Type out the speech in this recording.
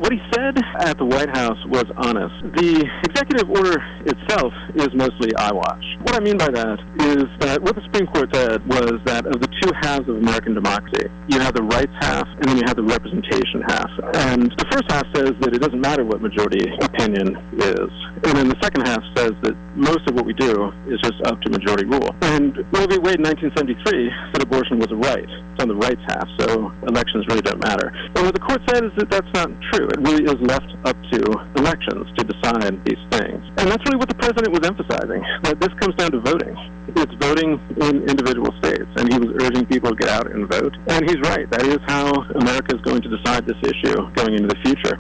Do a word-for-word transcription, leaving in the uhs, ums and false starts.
What he said at the White House was honest. The executive order itself is mostly eyewash. What I mean by that is that what the Supreme Court said was that of the two halves of American democracy, you have the rights half and then you have the representation half. And the first half says that it doesn't matter what majority opinion is. And then the second half says that most of what we do is just up to majority rule. And Roe v. Wade in nineteen seventy-three said abortion was a right. It's on the rights half, so elections really don't matter. And what the court said is that that's not true. It really is left up to elections to decide these things. And that's really what the president was emphasizing, that this comes down to voting. It's voting in individual states, and he was urging people to get out and vote. And he's right. That is how America is going to decide this issue going into the future.